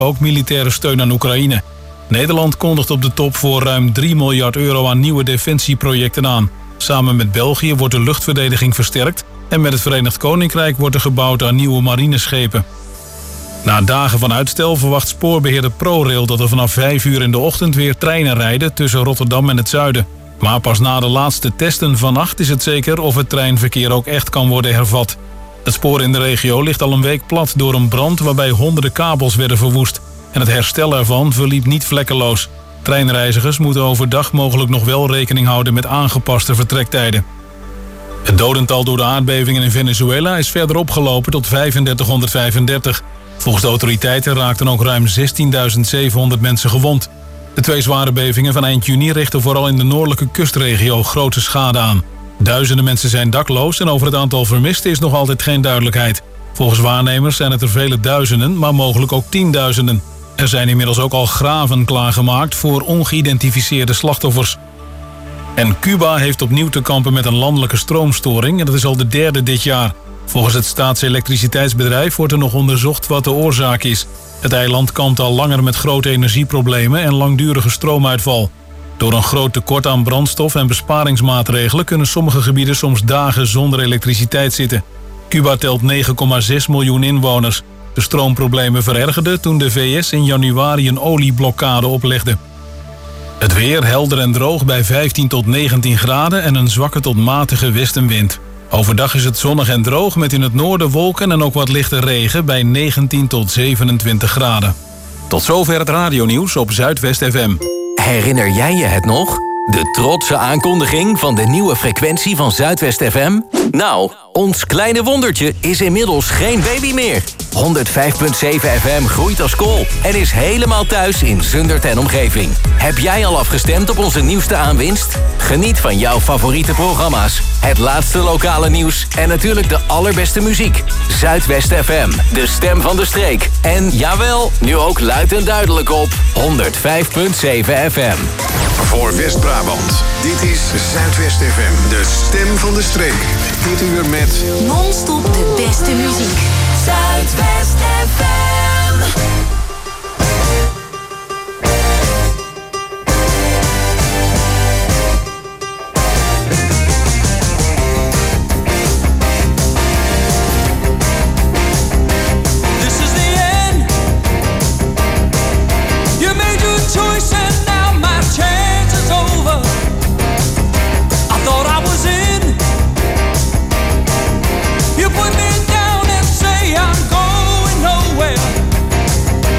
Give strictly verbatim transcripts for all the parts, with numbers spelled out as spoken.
ook militaire steun aan Oekraïne. Nederland kondigt op de top voor ruim drie miljard euro aan nieuwe defensieprojecten aan. Samen met België wordt de luchtverdediging versterkt en met het Verenigd Koninkrijk wordt er gebouwd aan nieuwe marineschepen. Na dagen van uitstel verwacht spoorbeheerder ProRail dat er vanaf vijf uur in de ochtend weer treinen rijden tussen Rotterdam en het zuiden. Maar pas na de laatste testen vannacht is het zeker of het treinverkeer ook echt kan worden hervat. Het spoor in de regio ligt al een week plat door een brand waarbij honderden kabels werden verwoest. En het herstel ervan verliep niet vlekkeloos. Treinreizigers moeten overdag mogelijk nog wel rekening houden met aangepaste vertrektijden. Het dodental door de aardbevingen in Venezuela is verder opgelopen tot vijfendertighonderdvijfendertig. Volgens de autoriteiten raakten ook ruim zestienduizend zevenhonderd mensen gewond. De twee zware bevingen van eind juni richten vooral in de noordelijke kustregio grote schade aan. Duizenden mensen zijn dakloos en over het aantal vermisten is nog altijd geen duidelijkheid. Volgens waarnemers zijn het er vele duizenden, maar mogelijk ook tienduizenden. Er zijn inmiddels ook al graven klaargemaakt voor ongeïdentificeerde slachtoffers. En Cuba heeft opnieuw te kampen met een landelijke stroomstoring en dat is al de derde dit jaar. Volgens het staatselektriciteitsbedrijf wordt er nog onderzocht wat de oorzaak is. Het eiland kampt al langer met grote energieproblemen en langdurige stroomuitval. Door een groot tekort aan brandstof en besparingsmaatregelen kunnen sommige gebieden soms dagen zonder elektriciteit zitten. Cuba telt negen komma zes miljoen inwoners. De stroomproblemen verergerden toen de V S in januari een olieblokkade oplegde. Het weer helder en droog bij vijftien tot negentien graden en een zwakke tot matige westenwind. Overdag is het zonnig en droog met in het noorden wolken en ook wat lichte regen bij negentien tot zevenentwintig graden. Tot zover het radionieuws op Zuidwest F M. Herinner jij je het nog? De trotse aankondiging van de nieuwe frequentie van Zuidwest F M? Nou, ons kleine wondertje is inmiddels geen baby meer. honderdvijf komma zeven F M groeit als kool en is helemaal thuis in Zundert en omgeving. Heb jij al afgestemd op onze nieuwste aanwinst? Geniet van jouw favoriete programma's, het laatste lokale nieuws en natuurlijk de allerbeste muziek. Zuidwest F M, de stem van de streek. En jawel, nu ook luid en duidelijk op honderdvijf komma zeven F M. Voor West-Brabant, dit is Zuidwest F M, de stem van de streek. Dit uur met non-stop de beste muziek. Zuidwest F M. This is the end. You made your choice and now my chance is over. I thought I was in. You put me down and say I'm going nowhere.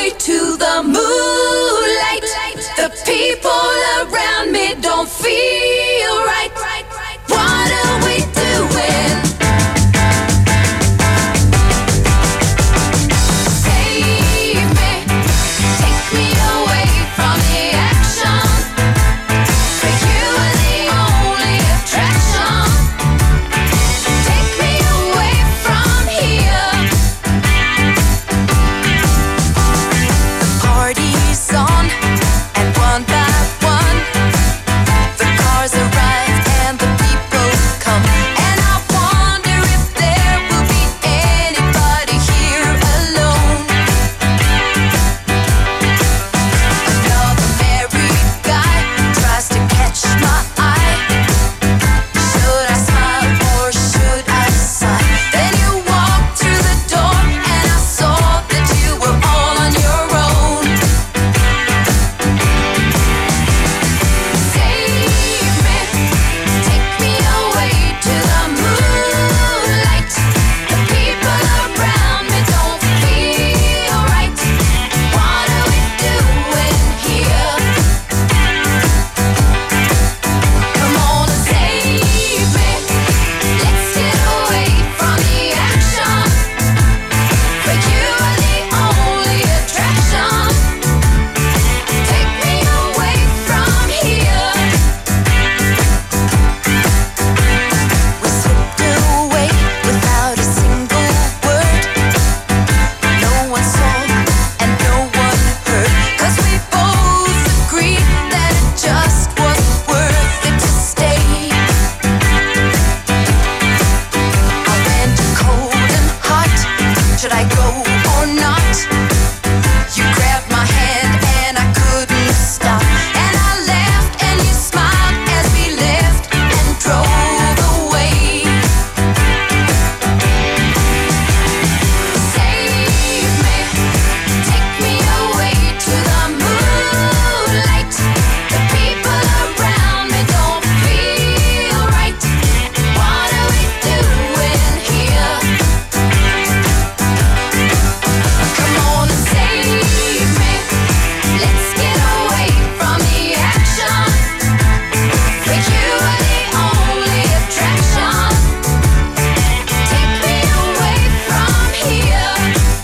away to the moonlight. The people around me don't feel right. What are we doing? Save me, take me away from the action. For you are the only attraction. Take me away from here. The party's on, and one by one, the cars arrive and the people come. And I wonder if there will be anybody here alone. Another married guy tries to catch my eye. Should I smile or should I sigh? Then you walked through the door and I saw that you were all on your own. Save me, take me away to the moonlight. The people around me don't feel right. What are we doing here? Come on and save me. Let's get away from the action. For you are the only attraction. Take me away from here. We slipped away without a single word. No one saw and no one heard. 'Cause we both agreed that it just wasn't worth it to stay. I went cold and hot. Should I go or not? You grabbed my hand and I couldn't stop. And I laughed and you smiled as we left and drove away. Save me, take me away to the moonlight. The people around me don't feel right. What are we doing here? Come on and save me. Let's get away from the action. For you are the only attraction. Take me away from here.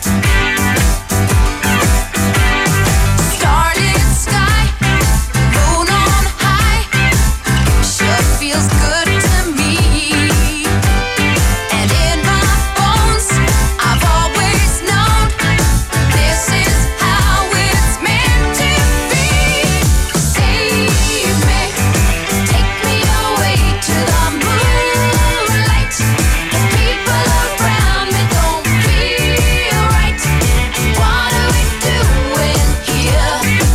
Starlit sky, moon on high, sure feels good to me. And in my bones, I've always known this is how it's meant to be. Save me, take me away to the moonlight. The people around me don't feel right. What are we doing here?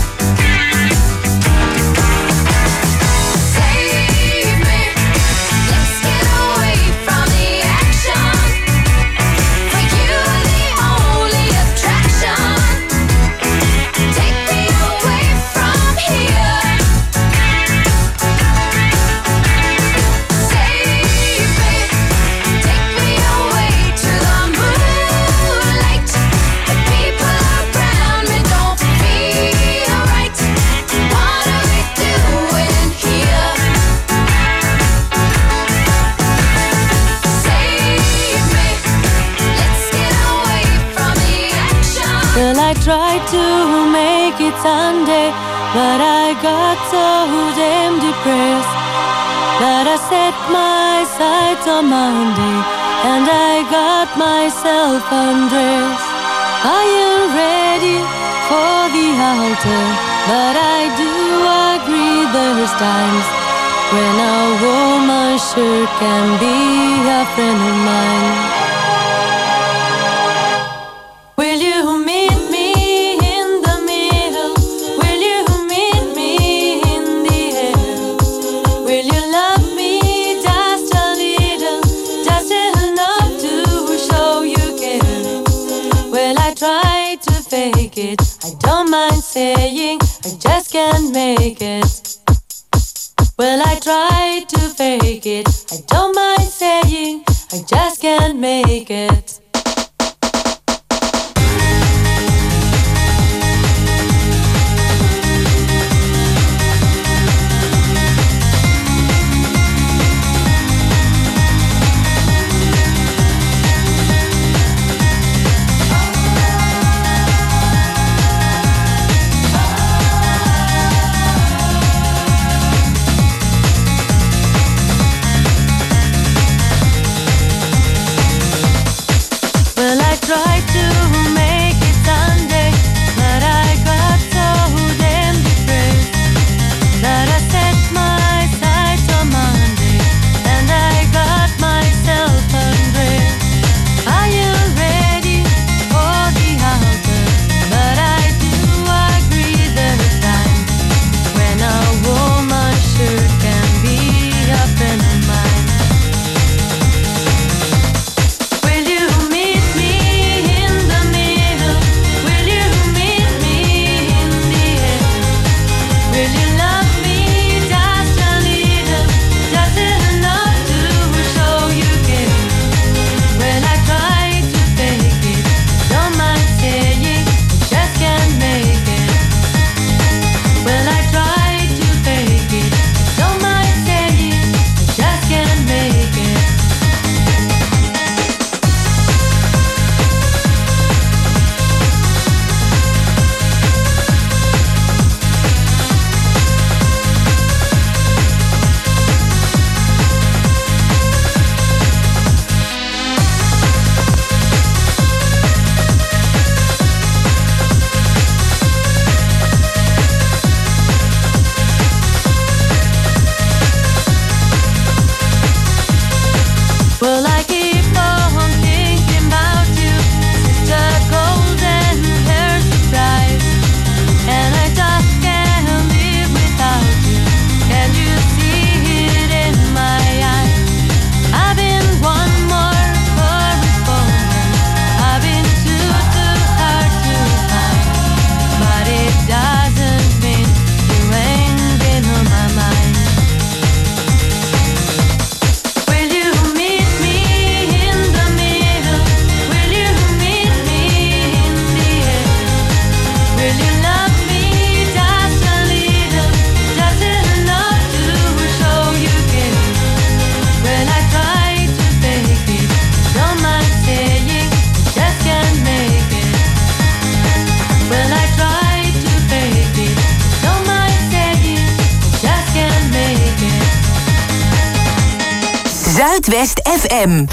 Save me, let's get away from the action. For you are the only attraction. Take me away from here. Save me, take me away to the moonlight. The people around me don't feel right. What are we doing here? Save me, let's get away from the action. Well, I tried to make it Sunday, but I got so damn depressed that I set my sights on Monday and I got myself undressed. I am ready for the altar, but I do agree there's times when a woman sure can be a friend of mine. Will you meet me in the middle? Will you meet me in the air? Will you love me just a little, just enough to show you care? Well, I try to fake it, I don't mind saying I just can't make it. Well, I try to fake it, I don't mind saying I just can't make it. Zuidwest F M.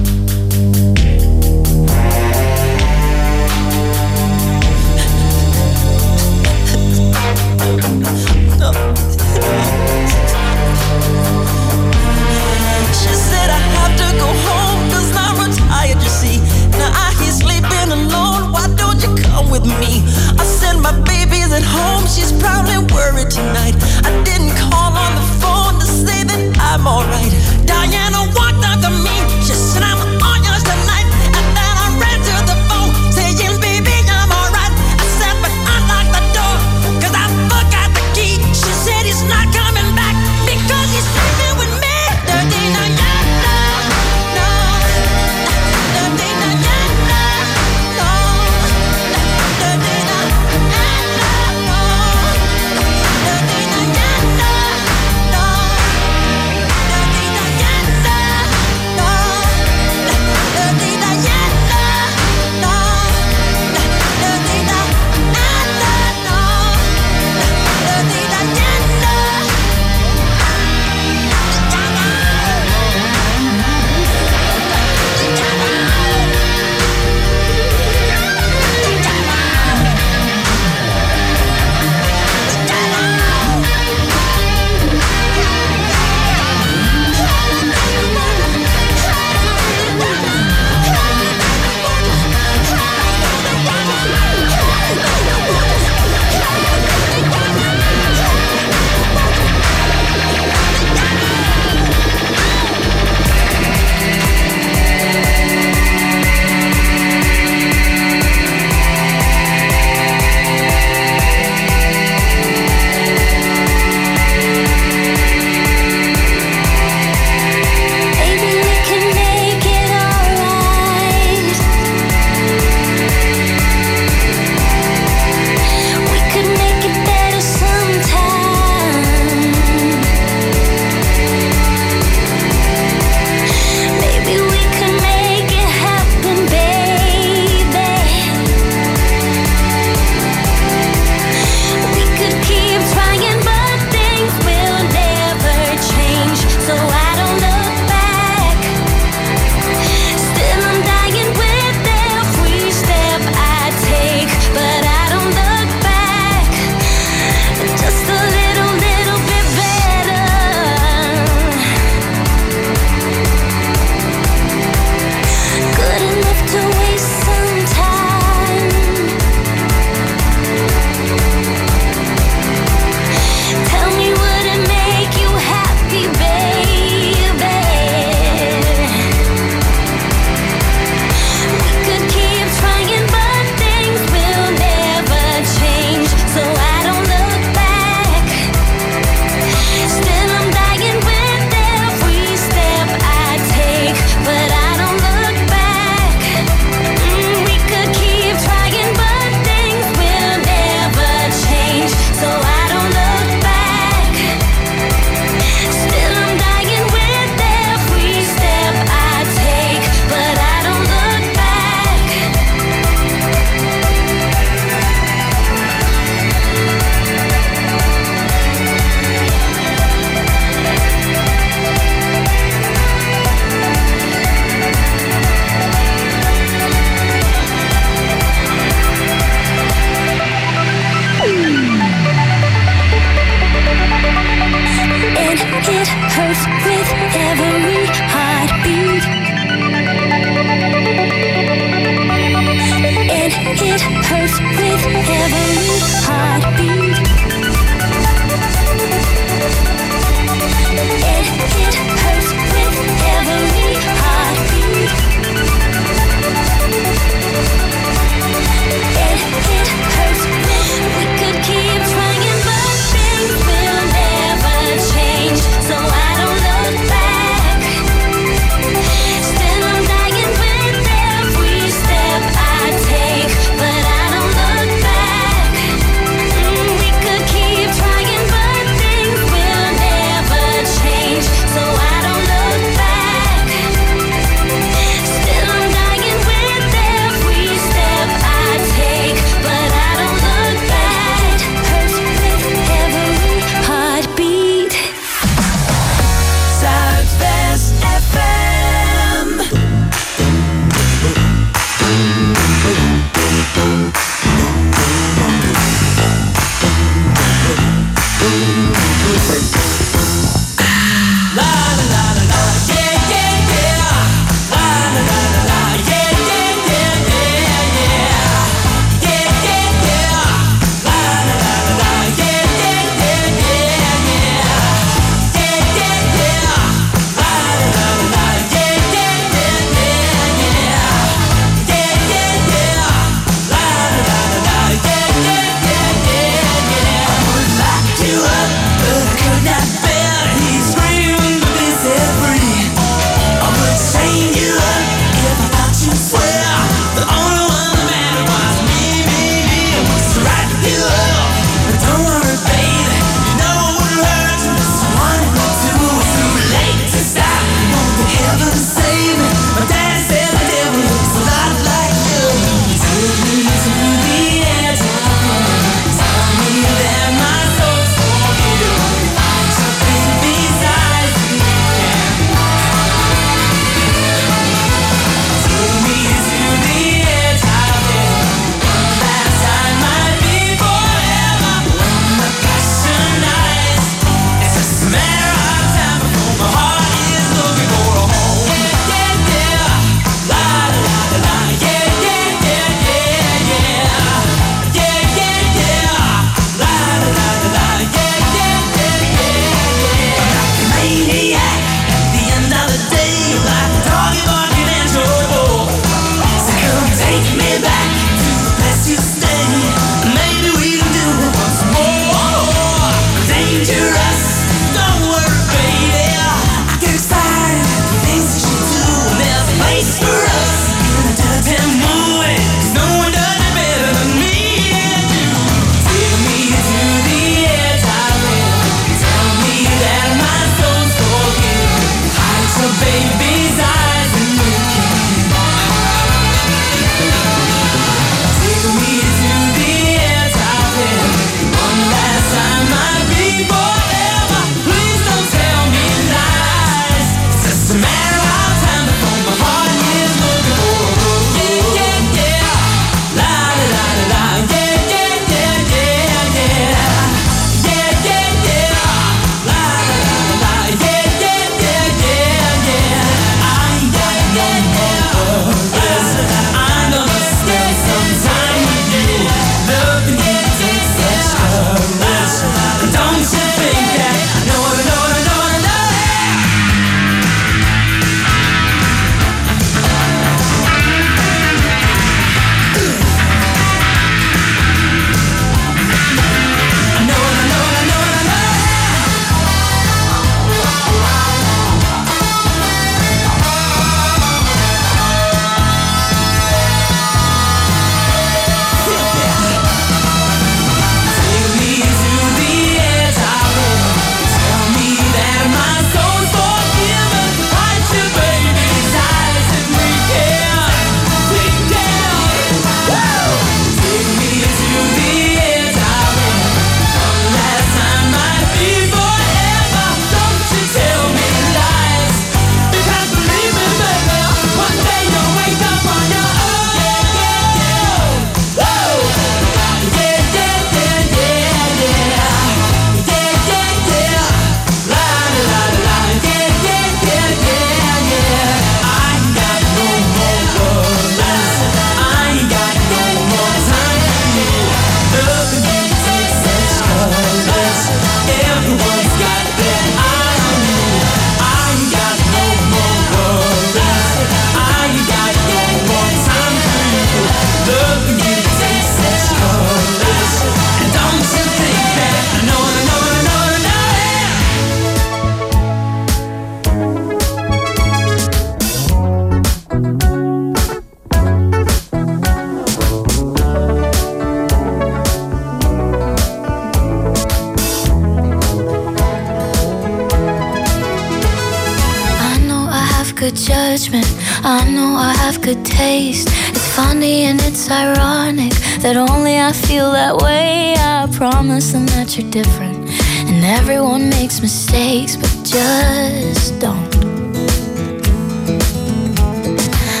good judgment. I know I have good taste. It's funny and it's ironic that only I feel that way. I promise them that you're different, and everyone makes mistakes, but just don't. I heard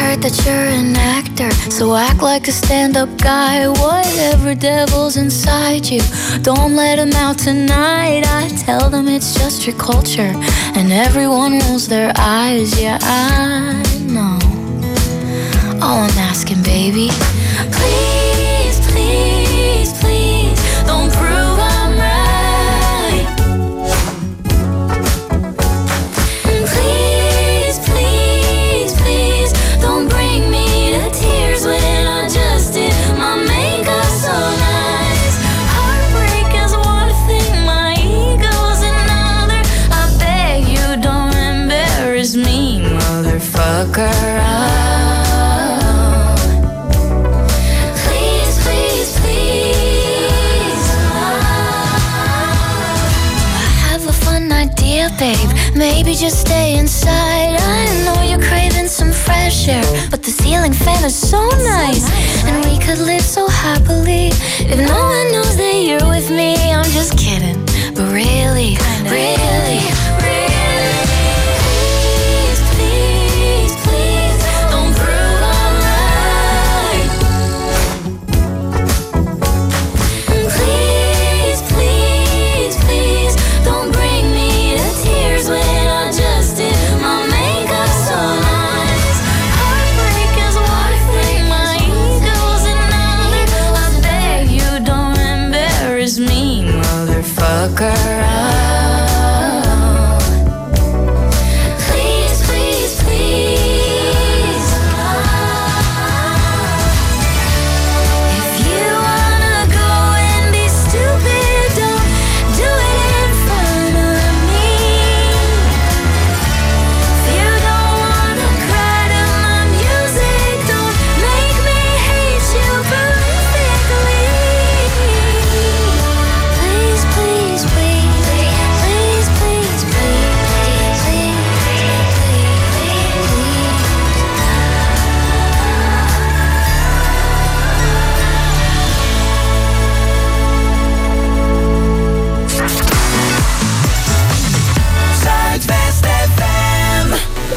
heard that you're an actor, so act like a stand-up guy. Whatever devil's inside you, don't let him out tonight. I tell them it's just your culture, and everyone rolls their eyes. Yeah, I know. All I'm asking, baby, please, please, please, don't prove I'm right. Please, please, please, don't bring me to tears when I just did my makeup so nice. Heartbreak is one thing, my ego's another. I beg you don't embarrass me, motherfucker. Babe, maybe just stay inside. I know you're craving some fresh air, but the ceiling fan is so nice, and we could live so happily if no one knows that you're with me. I'm just kidding, but really, really, really, please, please, please, don't prove I'm right. Please, please, please, don't bring me tears when I just did my makeup so nice. Heartbreak is one thing, my ego's another. I beg you don't embarrass me, motherfucker. Please, please, please. If you wanna go and be stupid, don't do it in front of me. You don't wanna cry to my music, don't make me hate you perfectly. Please, please, please, please, please, please, please, please, Zuidwest F M.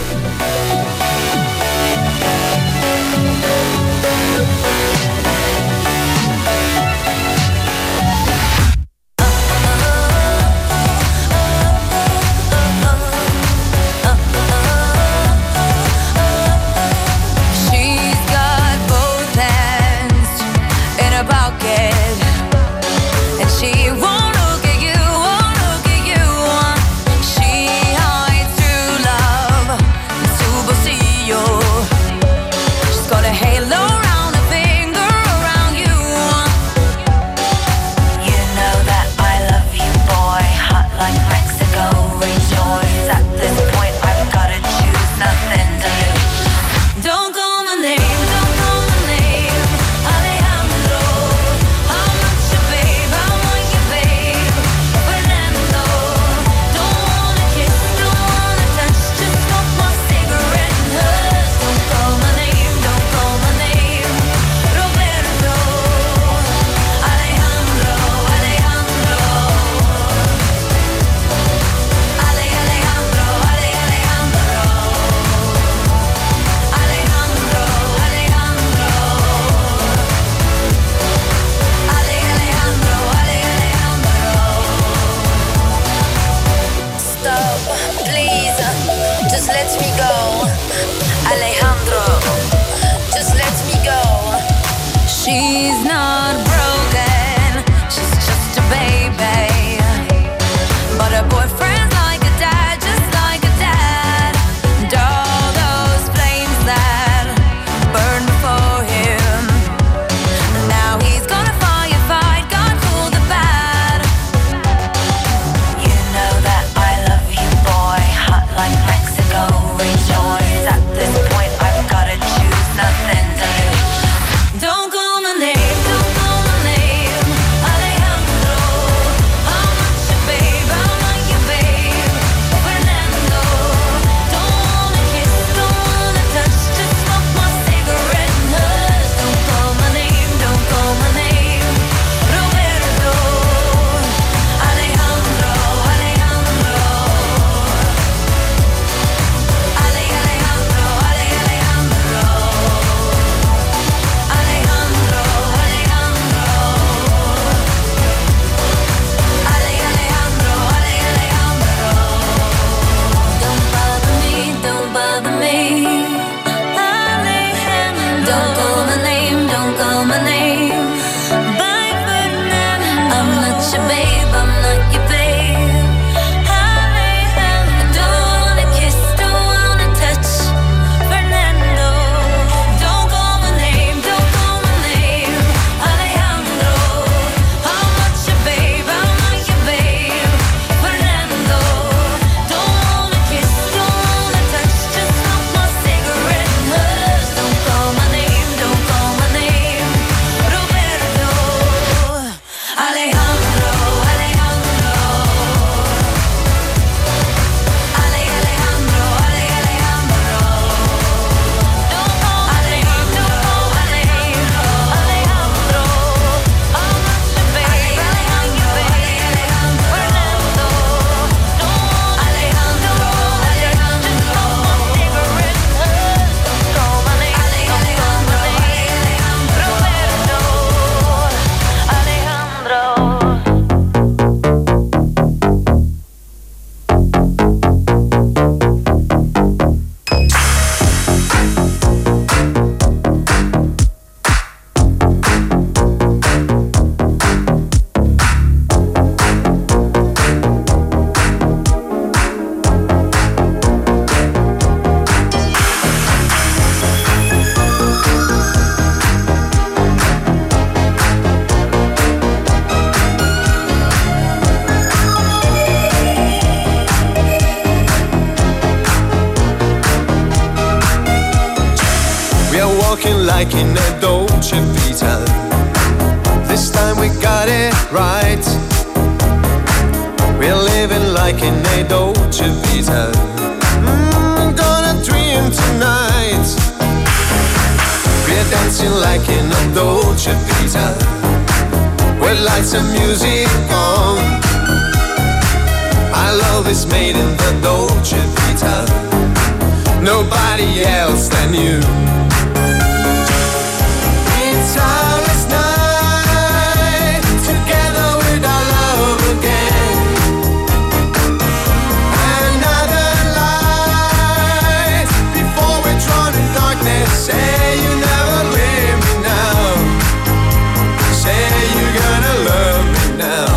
She's got both hands in her pocket, and she won't look at you, won't look at you. She hides true love in su bolsillo. She's got a halo around her finger, around you. You know that I love you, boy, hot like Mexico. Rejoice at this point, I've gotta choose, nothing to lose. Don't call my name, don't call my name, Alejandro. I'm not your babe, I want your babe, Fernando. Don't wanna kiss, don't wanna touch, just smoke my cigarette and hush. Don't call my name, don't call my name, Roberto. Alejandro, Alejandro. Ale, Alejandro, Ale, Alejandro. Alejandro, Alejandro. Ale, Alejandro, Ale, Alejandro. Stop, please, just let me go. Alejandro, just let me go. She's not broken, she's just a baby, but her boyfriend's like a dad, just like a dad. And all those flames that burned before him, now he's gonna firefight, God cool the bad. You know that I love you, boy, hot like Mexico. Rejoice walking like in a Dolce Vita. This time we got it right. We're living like in a Dolce Vita. Mm, gonna dream tonight. We're dancing like in a Dolce Vita. With lights and music on. Our love is made in the Dolce Vita. Nobody else than you. It's our last night together with our love again. Another light before we're drawn in darkness. Say you never leave me now. Say you're gonna love me now.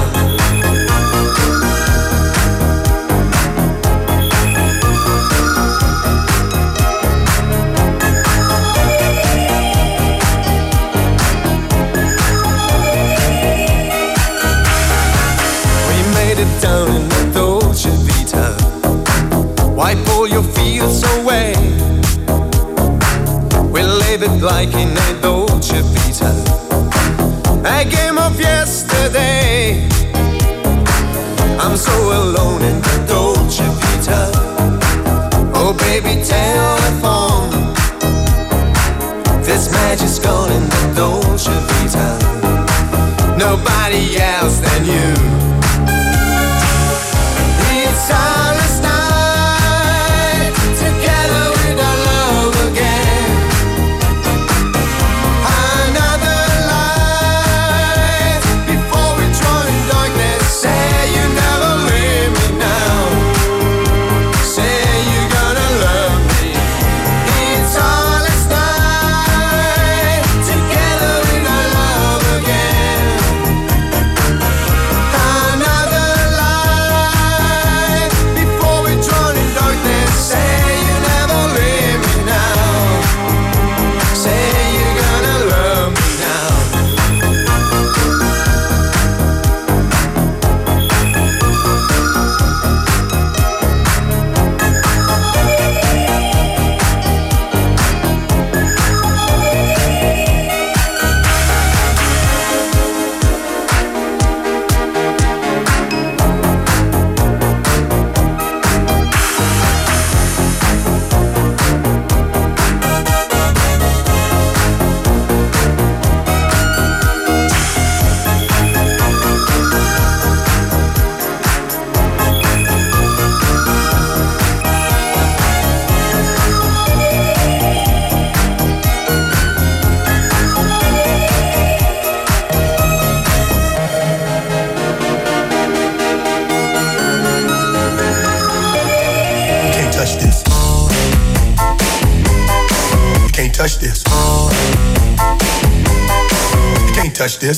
Down in the Dolce Vita. Wipe all your fears away. We'll live it like in a Dolce Vita. A game of yesterday. I'm so alone in the Dolce Vita. Oh baby, telephone. This magic's gone in the Dolce Vita. Nobody else than you. It's our last night together with our love again. Another light before we're drawn in darkness. Say you never leave me now. Say you're gonna love me. It's our last night together with our love again. Another say you never leave me now. Say you're gonna love me now. Touch this. You can't touch this.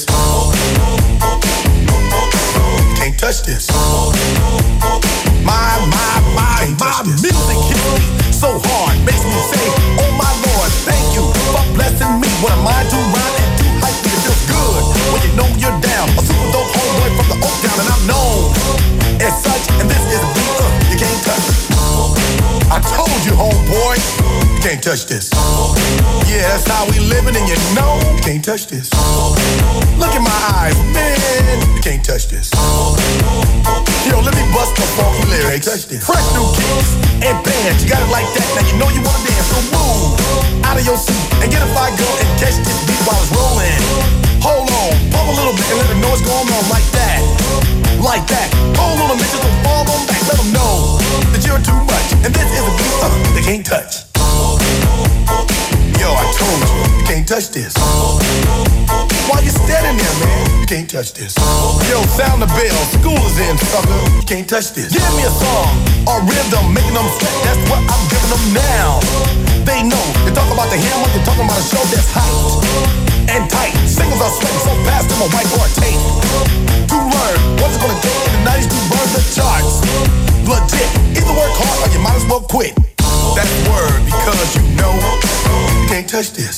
You can't touch this. My, my, my, my music hits me so hard. Makes me say, oh my Lord, thank you for blessing me. What am I to rhyme and do hype? It feels good when you know you're down. A super dope homeboy from the Oak Town, and I'm known as such. And this is a beat uh, you can't touch. I told you, homeboy, you can't touch this. Yeah, that's how we living, and you know you can't touch this. Look in my eyes, man, you can't touch this. Yo, let me bust the funky lyrics. Touch this. Fresh new kicks and bands, you got it like that. Now you know you wanna dance, so move out of your seat and get a fire girl and catch this beat while it's rolling. Hold on, pump a little bit and let them know what's going on like that. Like that. Hold on a minute, just fall on back. Let them know that you're too much. And this is a beat uh, they can't touch. Yo, I told you, you can't touch this. Why you standing there, man? You can't touch this. Yo, sound the bell, school is in, sucker. You can't touch this. Give me a song, a rhythm, making them sweat. That's what I'm giving them now. They know, they talk about the hammer, you're talking about a show that's hyped and tight. Singles are sweating so fast, I'm a whiteboard tape. To learn what's it gonna take in the nineties to burn the charts. Legit, either work hard or you might as well quit. That's word, because you know you can't touch this.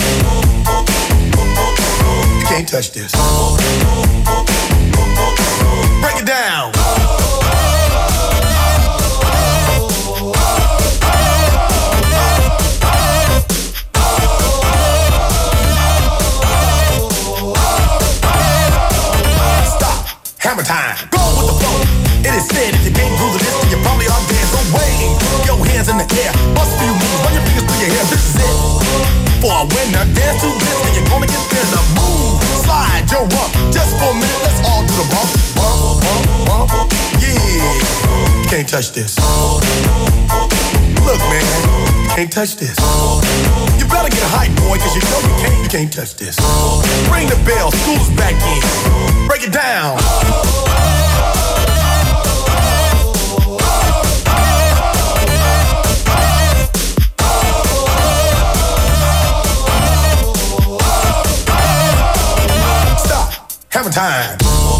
You can't touch this. Break it down. They said if you can't do the list, then you probably are dead. So wave your hands in the air, bust a few moves, run your fingers through your hair. This is it for a winner. Dance to this, and you're gonna get thinner. Move, slide your rump, just for a minute. Let's all do the bump, bump, bump, bump. Yeah, you can't touch this. Look, man, you can't touch this. You better get a hype, boy, cause you know you can't, you can't touch this. Ring the bell, school's back in. Break it down. Stop, having time.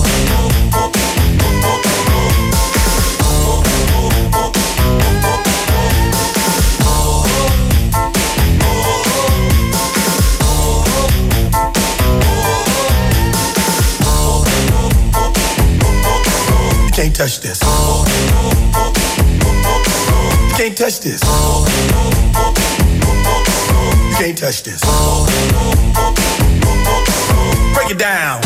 Can't touch this. You can't touch this. You can't touch this. Break it down.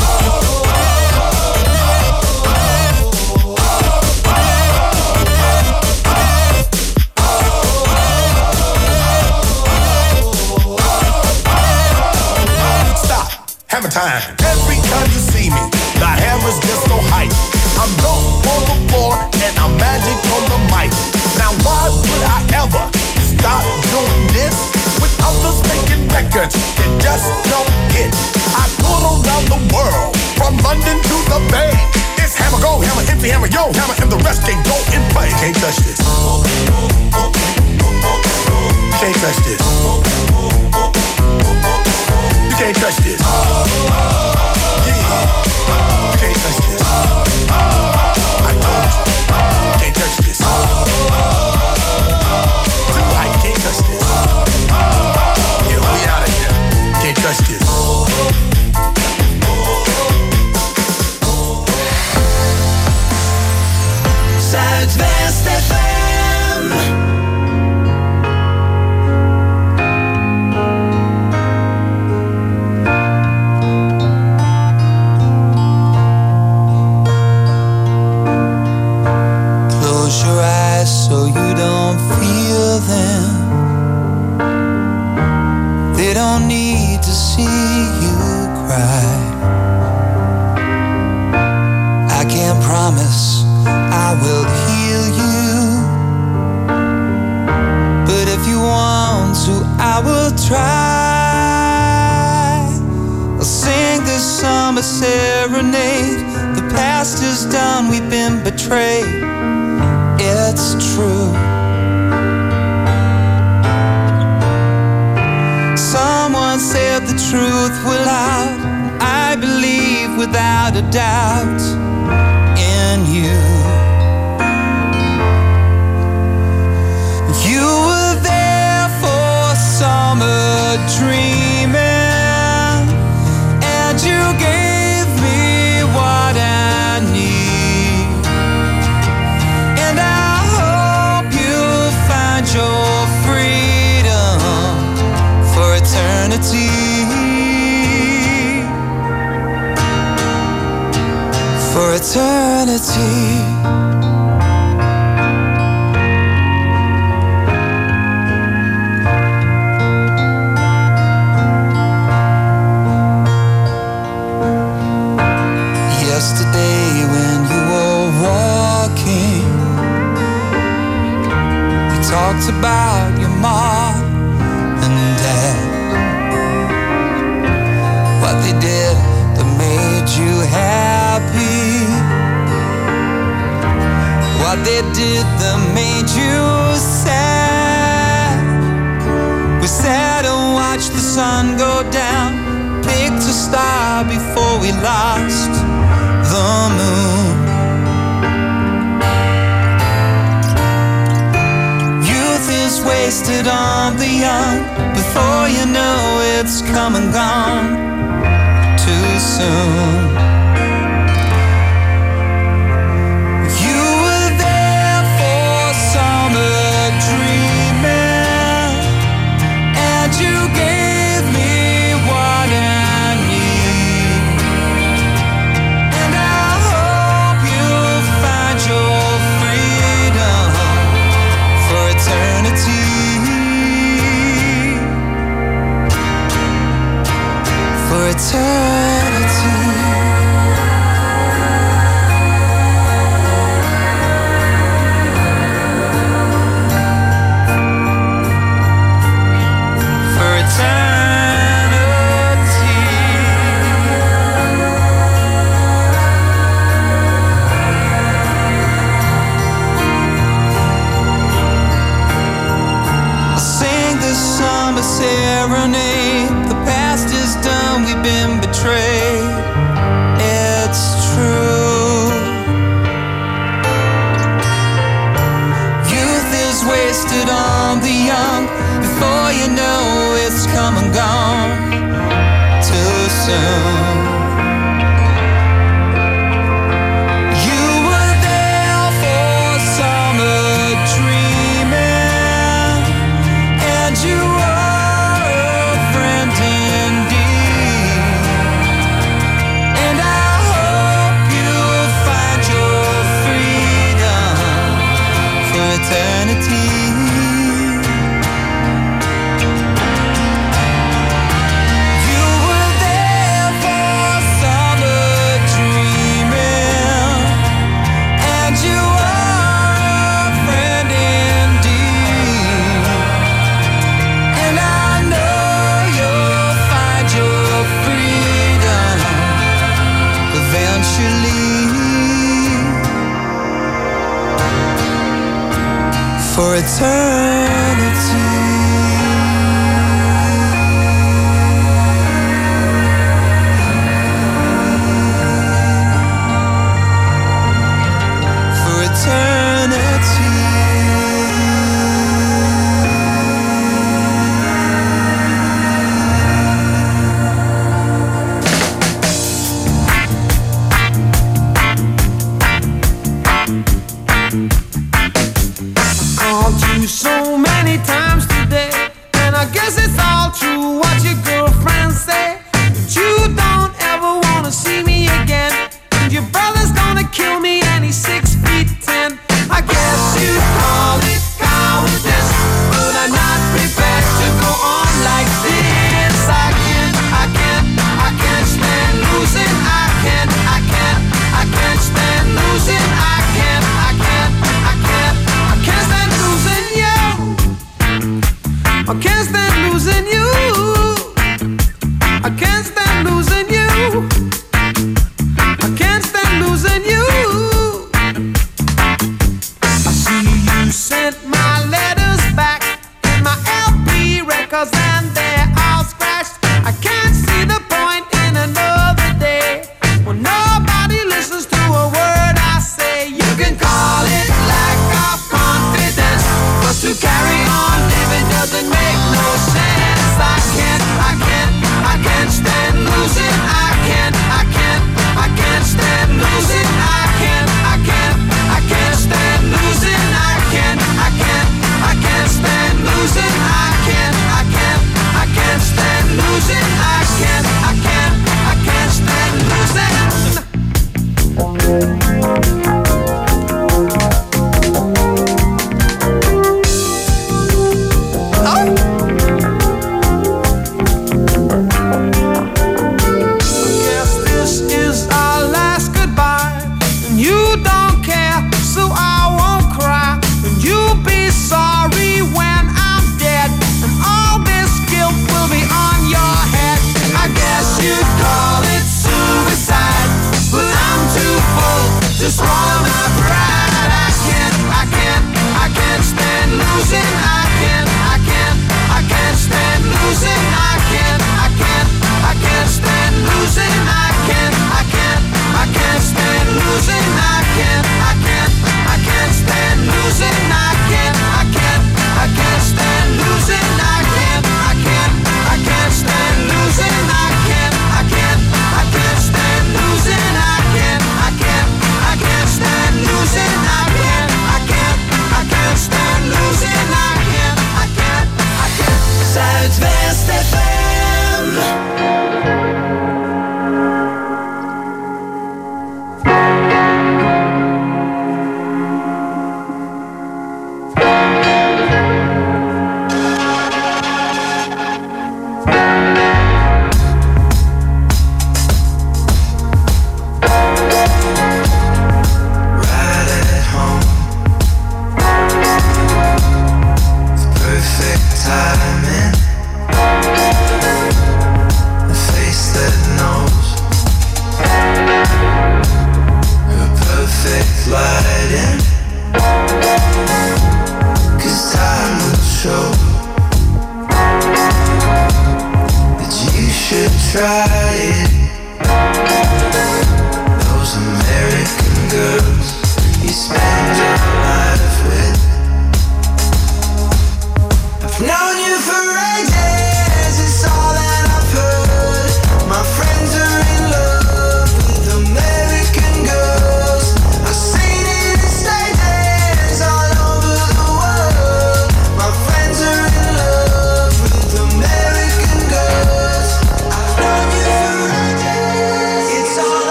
Stop. Hammer time. Every time you see me, the hammer's just so hype. I'm dope on the floor and I'm magic on the mic. Now why would I ever stop doing this with others making records that just don't hit? I toured around the world, from London to the Bay. It's hammer go, hammer empty, hammer yo, hammer, and the rest can go and play. You can't touch this. You can't touch this. You can't touch this. Yeah. You can't touch this. I told you, can't touch this. I can't touch this. Yeah, we out of here. Can't touch this. Zuidwest F M. So you don't feel them. They don't need to see you cry. I can't promise I will heal you, but if you want to, I will try. I'll sing this summer serenade. The past is done, we've been betrayed. It's true. Someone said the truth will out. I believe without a doubt in you. You were there for summer dreaming, and you gave me what I need. Your freedom for eternity, for eternity. Yesterday when you were walking, talked about your mom and dad, what they did that made you happy, what they did that made you sad. We sat and watched the sun go down, picked a star before we lost the moon. Wasted on the young, before you know it's come and gone too soon. You were there for summer dreaming, and you gave me what I need, and I hope you'll find your reason. You were there for summer dreaming, and you were a friend indeed. And I hope you'll find your freedom for eternity. For eternity. For eternity. Called you so many times today, and I guess it's all true what your girlfriends say. But you don't ever wanna see me again, and your brother's gonna kill me and he's six feet ten. I guess you call it cowardice, but I'm not prepared to go on like this. I can't, I can't, I can't stand losing. I can't, I can't, I can't stand losing. I can't, I can't, I can't, I can't stand losing you.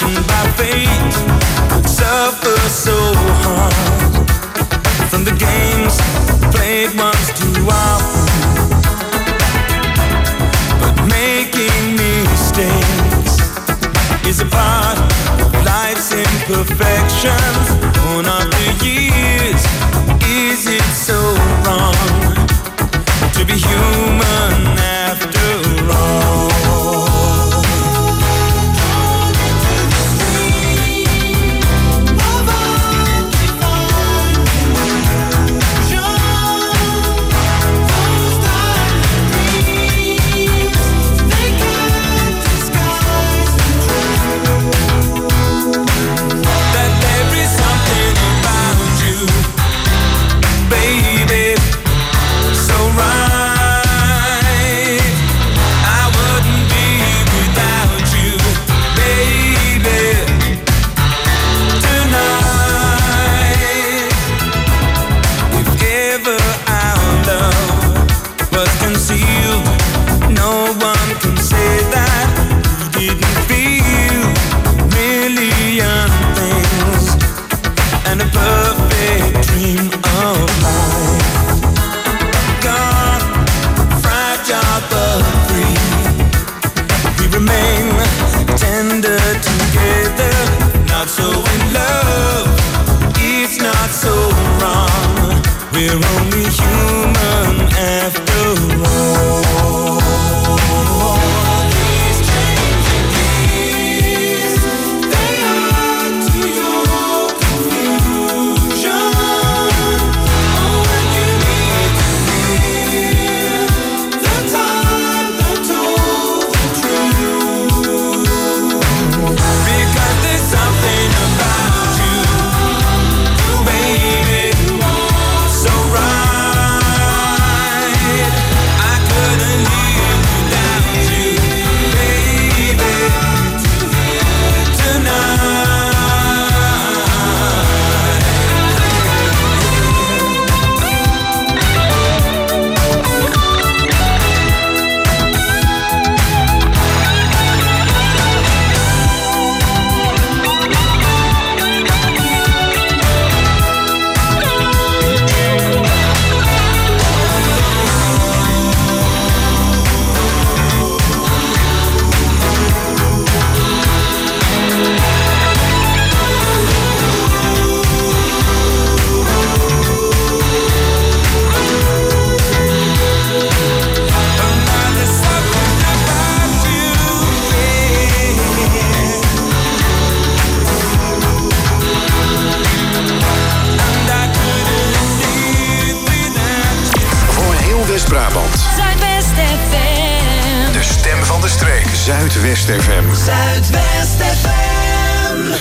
fashioned by fate suffer so hard from the games played once too often. But making mistakes is a part of life's imperfections. Born after years, is it so wrong to be human after all? We're only human after all. These changing keys, they add to your confusion. Oh, when you need to hear the time that told the truth. Because there's something about you, baby. Zuidwest F M. Zuidwest F M.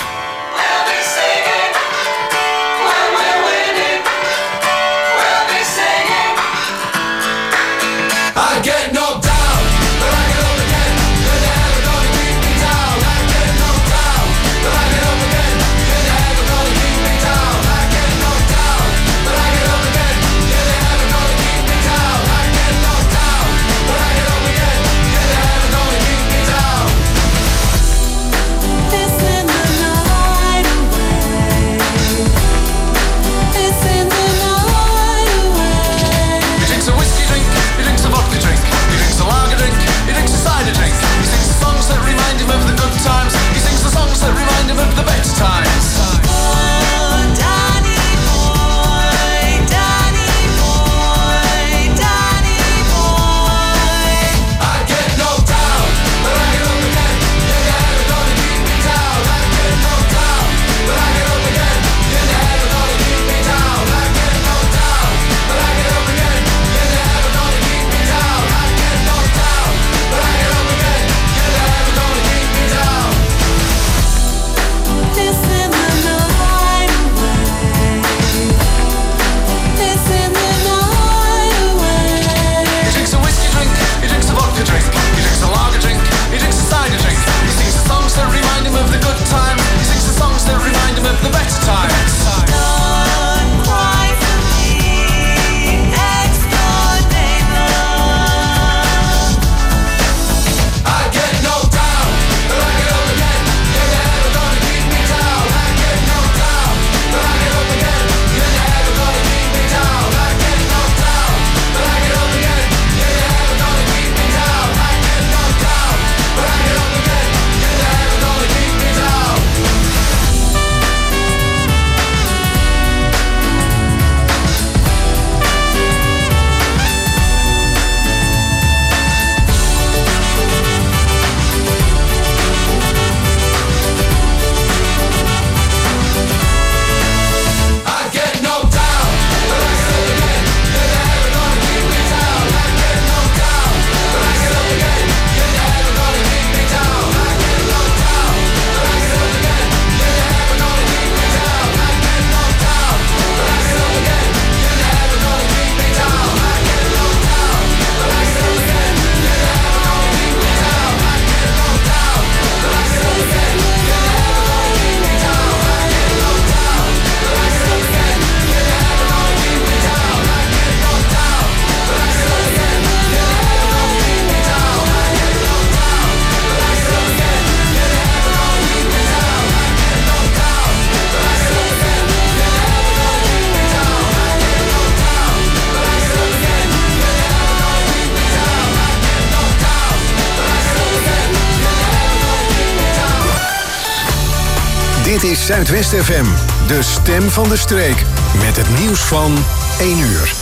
Dit is Zuidwest F M, de stem van de streek. Met het nieuws van één uur.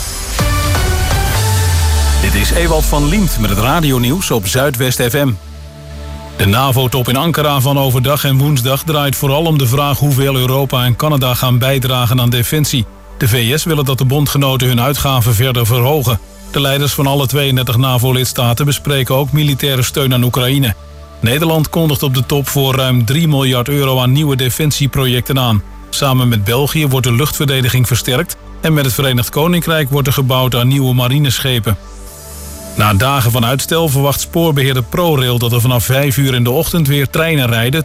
Dit is Ewald van Liemt met het radionieuws op Zuidwest F M. De NAVO-top in Ankara van overdag en woensdag draait vooral om de vraag hoeveel Europa en Canada gaan bijdragen aan defensie. De V S willen dat de bondgenoten hun uitgaven verder verhogen. De leiders van alle tweeëndertig NAVO-lidstaten bespreken ook militaire steun aan Oekraïne. Nederland kondigt op de top voor ruim drie miljard euro aan nieuwe defensieprojecten aan. Samen met België wordt de luchtverdediging versterkt en met het Verenigd Koninkrijk wordt er gebouwd aan nieuwe marineschepen. Na dagen van uitstel verwacht spoorbeheerder ProRail dat er vanaf vijf uur in de ochtend weer treinen rijden